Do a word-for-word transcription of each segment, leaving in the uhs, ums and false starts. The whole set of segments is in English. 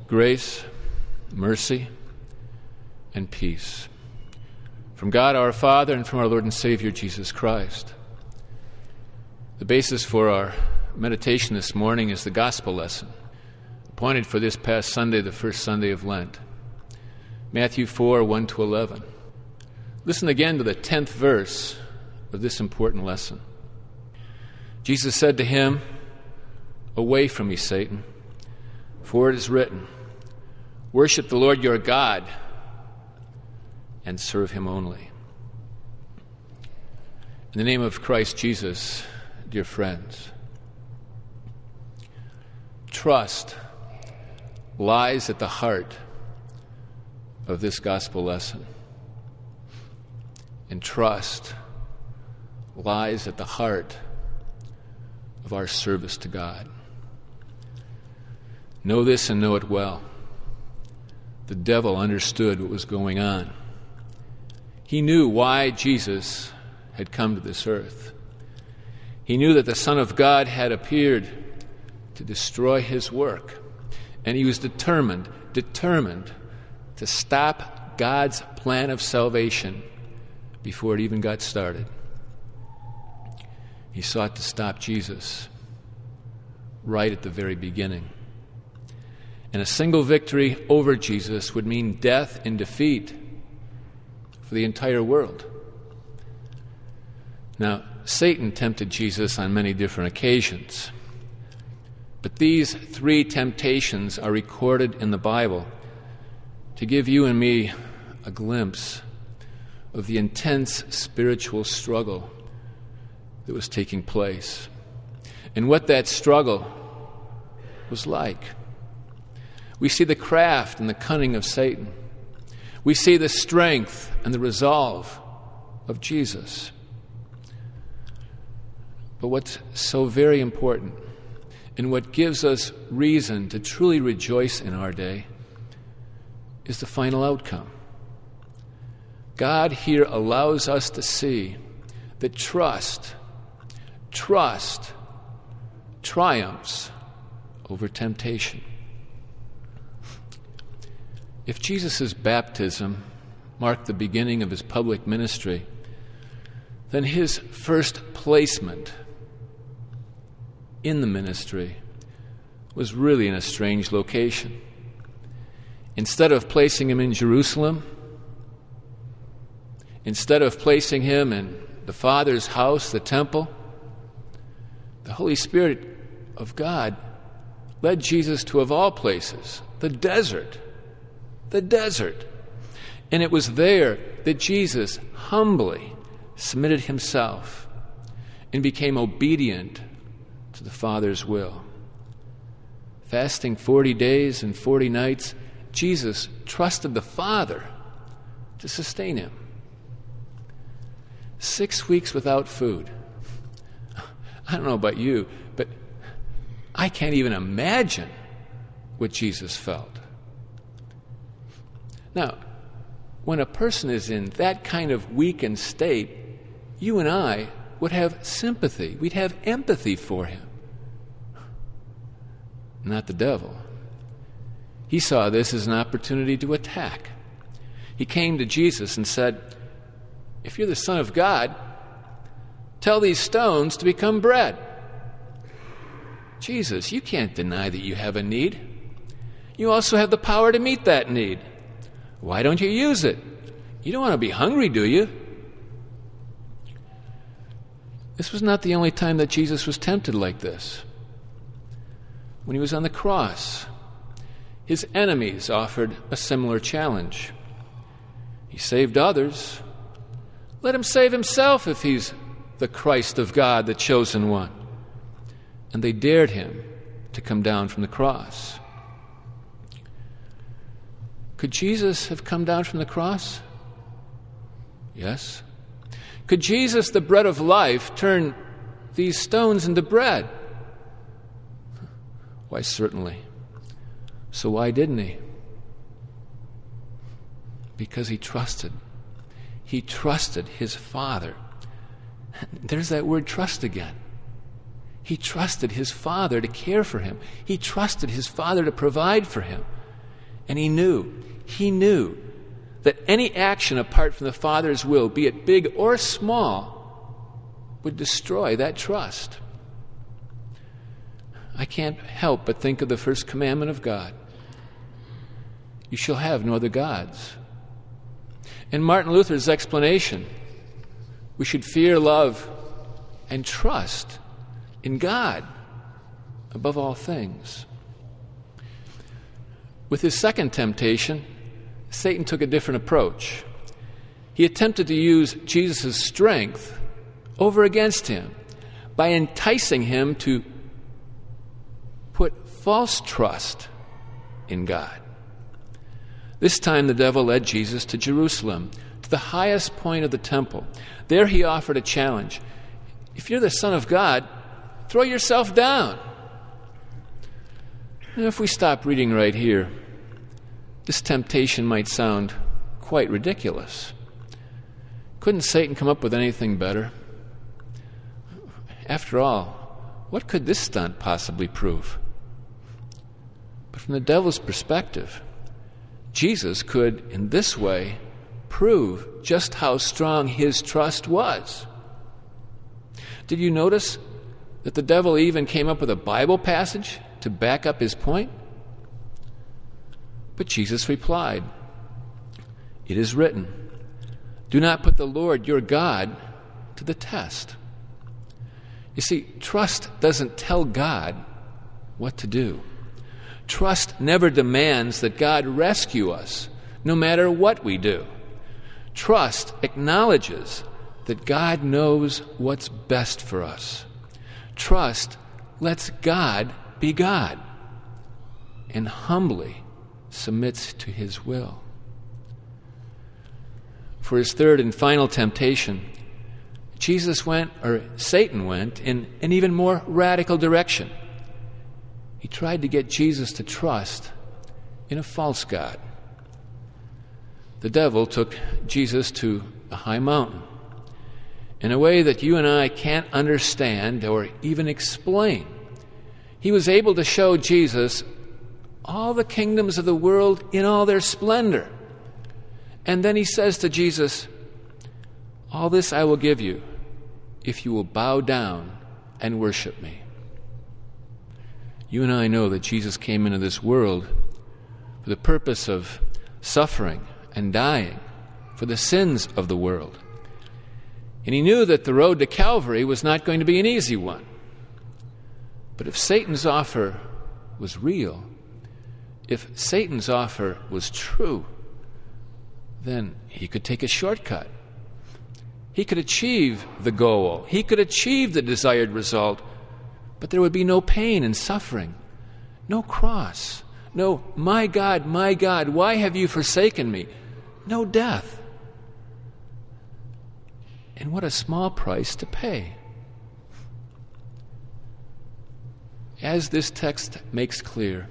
Grace, mercy, and peace from God our Father and from our Lord and Savior Jesus Christ. The basis for our meditation this morning is the gospel lesson appointed for this past Sunday, the first Sunday of Lent. Matthew four, one to eleven. Listen again to the tenth verse of this important lesson. Jesus said to him, "Away from me, Satan, for it is written, worship the Lord your God and serve him only." In the name of Christ Jesus, dear friends, trust lies at the heart of this gospel lesson. And trust lies at the heart of our service to God. Know this and know it well. The devil understood what was going on. He knew why Jesus had come to this earth. He knew that the Son of God had appeared to destroy his work. And he was determined, determined to stop God's plan of salvation before it even got started. He sought to stop Jesus right at the very beginning. And a single victory over Jesus would mean death and defeat for the entire world. Now, Satan tempted Jesus on many different occasions. But these three temptations are recorded in the Bible to give you and me a glimpse of the intense spiritual struggle that was taking place and what that struggle was like. We see the craft and the cunning of Satan. We see the strength and the resolve of Jesus. But what's so very important and what gives us reason to truly rejoice in our day is the final outcome. God here allows us to see that trust, trust triumphs over temptation. If Jesus' baptism marked the beginning of his public ministry, then his first placement in the ministry was really in a strange location. Instead of placing him in Jerusalem, instead of placing him in the Father's house, the temple, the Holy Spirit of God led Jesus to, of all places, the desert. The desert. And it was there that Jesus humbly submitted himself and became obedient to the Father's will. Fasting forty days and forty nights, Jesus trusted the Father to sustain him. Six weeks without food. I don't know about you, but I can't even imagine what Jesus felt. Now, when a person is in that kind of weakened state, you and I would have sympathy. We'd have empathy for him. Not the devil. He saw this as an opportunity to attack. He came to Jesus and said, "If you're the Son of God, tell these stones to become bread." Jesus, you can't deny that you have a need. You also have the power to meet that need. Why don't you use it? You don't want to be hungry, do you? This was not the only time that Jesus was tempted like this. When he was on the cross, his enemies offered a similar challenge. He saved others. Let him save himself if he's the Christ of God, the chosen one. And they dared him to come down from the cross. Could Jesus have come down from the cross? Yes. Could Jesus, the bread of life, turn these stones into bread? Why, certainly. So why didn't he? Because he trusted. He trusted his Father. There's that word trust again. He trusted his Father to care for him. He trusted his Father to provide for him. And he knew, he knew that any action apart from the Father's will, be it big or small, would destroy that trust. I can't help but think of the first commandment of God. You shall have no other gods. And Martin Luther's explanation, we should fear, love, and trust in God above all things. With his second temptation, Satan took a different approach. He attempted to use Jesus' strength over against him by enticing him to put false trust in God. This time the devil led Jesus to Jerusalem, to the highest point of the temple. There he offered a challenge. If you're the Son of God, throw yourself down. Now, if we stop reading right here, this temptation might sound quite ridiculous. Couldn't Satan come up with anything better? After all, what could this stunt possibly prove? But from the devil's perspective, Jesus could, in this way, prove just how strong his trust was. Did you notice that the devil even came up with a Bible passage to back up his point? But Jesus replied, "It is written, do not put the Lord your God to the test." You see, trust doesn't tell God what to do. Trust never demands that God rescue us, no matter what we do. Trust acknowledges that God knows what's best for us. Trust lets God be God and humbly submits to his will. For his third and final temptation, Jesus went, or Satan went, in an even more radical direction. He tried to get Jesus to trust in a false god. The devil took Jesus to a high mountain in a way that you and I can't understand or even explain. He was able to show Jesus all the kingdoms of the world in all their splendor. And then he says to Jesus, "All this I will give you if you will bow down and worship me." You and I know that Jesus came into this world for the purpose of suffering and dying for the sins of the world. And he knew that the road to Calvary was not going to be an easy one. But if Satan's offer was real, if Satan's offer was true, then he could take a shortcut. He could achieve the goal. He could achieve the desired result. But there would be no pain and suffering, no cross, no, "My God, my God, why have you forsaken me?" No death. And what a small price to pay. As this text makes clear,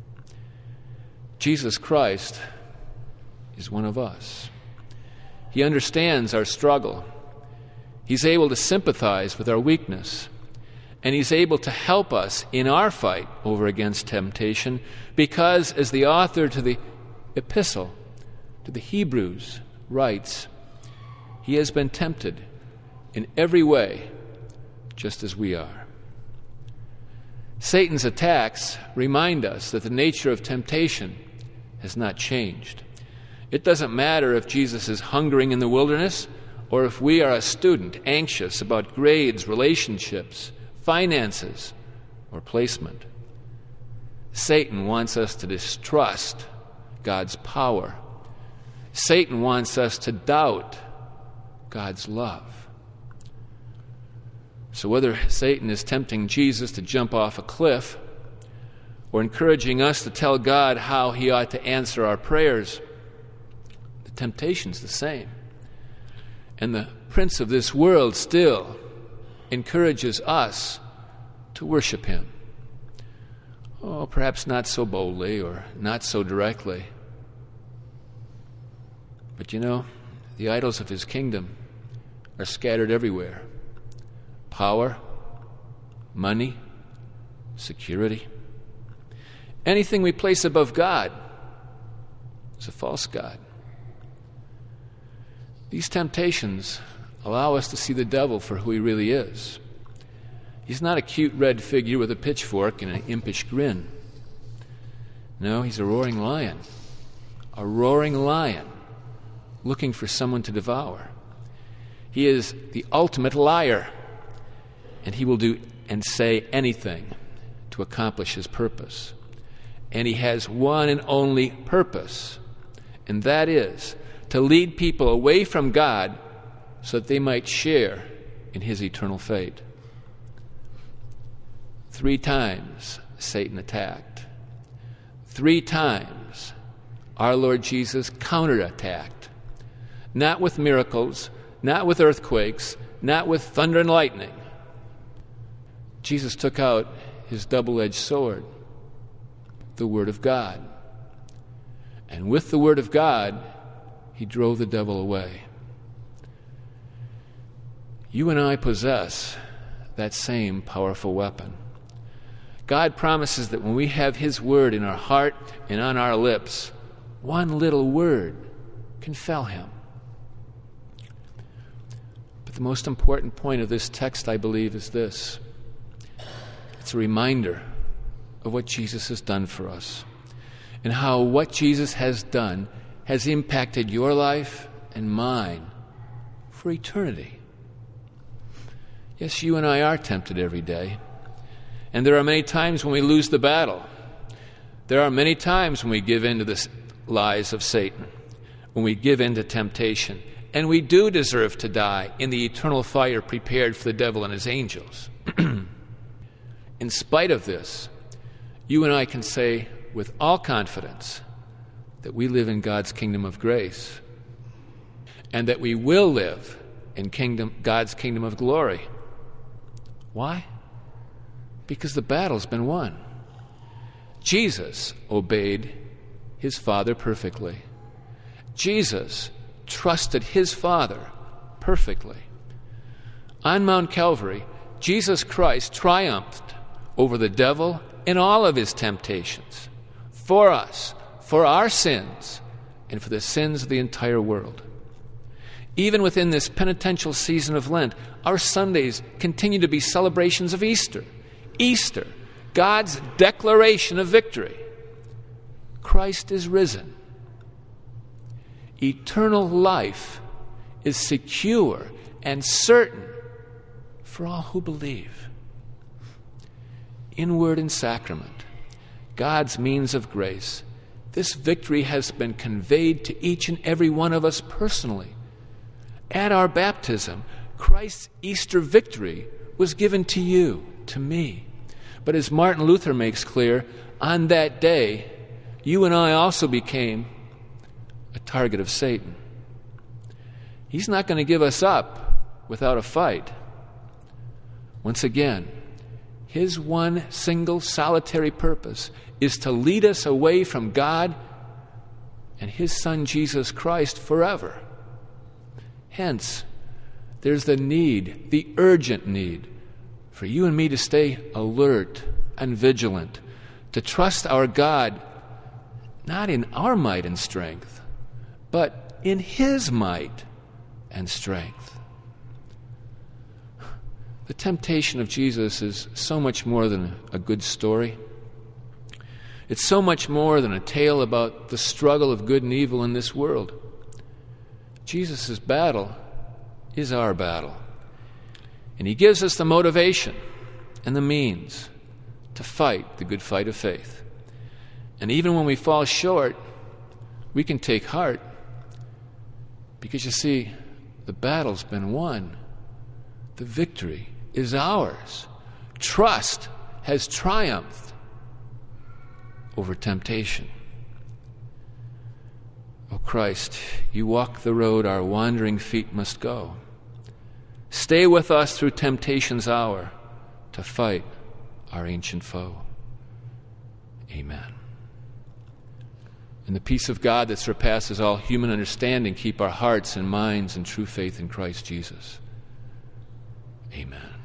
Jesus Christ is one of us. He understands our struggle. He's able to sympathize with our weakness. And he's able to help us in our fight over against temptation because, as the author to the epistle to the Hebrews writes, he has been tempted in every way just as we are. Satan's attacks remind us that the nature of temptation has not changed. It doesn't matter if Jesus is hungering in the wilderness or if we are a student anxious about grades, relationships, finances, or placement. Satan wants us to distrust God's power. Satan wants us to doubt God's love. So whether Satan is tempting Jesus to jump off a cliff or encouraging us to tell God how he ought to answer our prayers, the temptation's the same. And the prince of this world still encourages us to worship him. Oh, perhaps not so boldly or not so directly. But you know, the idols of his kingdom are scattered everywhere. Power, money, security. Anything we place above God is a false god. These temptations allow us to see the devil for who he really is. He's not a cute red figure with a pitchfork and an impish grin. No, he's a roaring lion. A roaring lion looking for someone to devour. He is the ultimate liar, and he will do and say anything to accomplish his purpose. And he has one and only purpose, and that is to lead people away from God so that they might share in his eternal fate. Three times Satan attacked. Three times our Lord Jesus counterattacked. Not with miracles, not with earthquakes, not with thunder and lightning. Jesus took out his double-edged sword, the Word of God. And with the Word of God, he drove the devil away. You and I possess that same powerful weapon. God promises that when we have his word in our heart and on our lips, one little word can fell him. But the most important point of this text, I believe, is this. It's a reminder of what Jesus has done for us and how what Jesus has done has impacted your life and mine for eternity. Yes, you and I are tempted every day. And there are many times when we lose the battle. There are many times when we give in to the lies of Satan, when we give in to temptation. And we do deserve to die in the eternal fire prepared for the devil and his angels. In spite of this, you and I can say with all confidence that we live in God's kingdom of grace and that we will live in kingdom, God's kingdom of glory. Why? Because the battle's been won. Jesus obeyed his Father perfectly. Jesus trusted his Father perfectly. On Mount Calvary, Jesus Christ triumphed over the devil and all of his temptations for us, for our sins, and for the sins of the entire world. Even within this penitential season of Lent, our Sundays continue to be celebrations of Easter. Easter, God's declaration of victory. Christ is risen. Eternal life is secure and certain for all who believe. In word and sacrament, God's means of grace, this victory has been conveyed to each and every one of us personally. At our baptism, Christ's Easter victory was given to you, to me. But as Martin Luther makes clear, on that day, you and I also became a target of Satan. He's not going to give us up without a fight. Once again, his one single solitary purpose is to lead us away from God and his Son Jesus Christ forever. Hence, there's the need, the urgent need, for you and me to stay alert and vigilant, to trust our God not in our might and strength, but in his might and strength. The temptation of Jesus is so much more than a good story. It's so much more than a tale about the struggle of good and evil in this world. Jesus' battle is our battle. And he gives us the motivation and the means to fight the good fight of faith. And even when we fall short, we can take heart because, you see, the battle's been won. The victory is ours. Trust has triumphed over temptation. O Christ, you walk the road our wandering feet must go. Stay with us through temptation's hour to fight our ancient foe. Amen. And the peace of God that surpasses all human understanding keep our hearts and minds in true faith in Christ Jesus. Amen.